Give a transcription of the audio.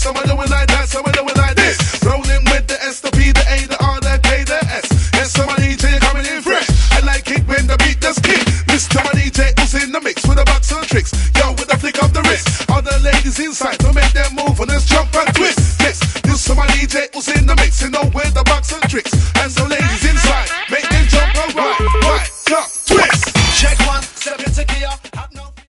some are doing like that, some are doing like this. Rolling with the S, the P, the A, the R, the K, the S. Yes, some are DJ coming in fresh. I like it when the beat does kick. Mr. DJ who's in the mix with the bucks and tricks. Yo, with the flick of the wrist. All the ladies inside to make them move and let's jump and twist. Yes, this some DJ who's in the mix, you know with the bucks and tricks.